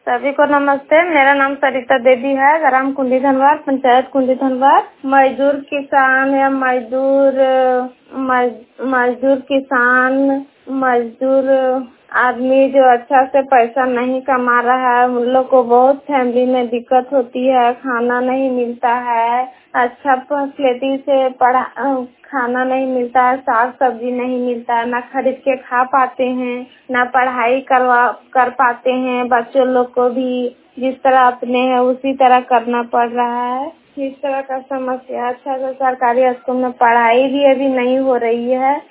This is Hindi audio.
सभी को नमस्ते। मेरा नाम सरिता देवी है, ग्राम कुंडी धनवार, पंचायत कुंडी धनवार। मजदूर किसान या मजदूर किसान मजदूर आदमी जो अच्छा से पैसा नहीं कमा रहा है, उन लोग को बहुत फैमिली में दिक्कत होती है। खाना नहीं मिलता है, अच्छा फैसिलिटी से खाना नहीं मिलता है, साग सब्जी नहीं मिलता है, ना खरीद के खा पाते हैं, ना पढ़ाई कर पाते हैं। बच्चों लोग को भी जिस तरह अपने हैं उसी तरह करना पड़ रहा है। इस तरह का समस्या। अच्छा तो सरकारी स्कूल में पढ़ाई भी अभी नहीं हो रही है।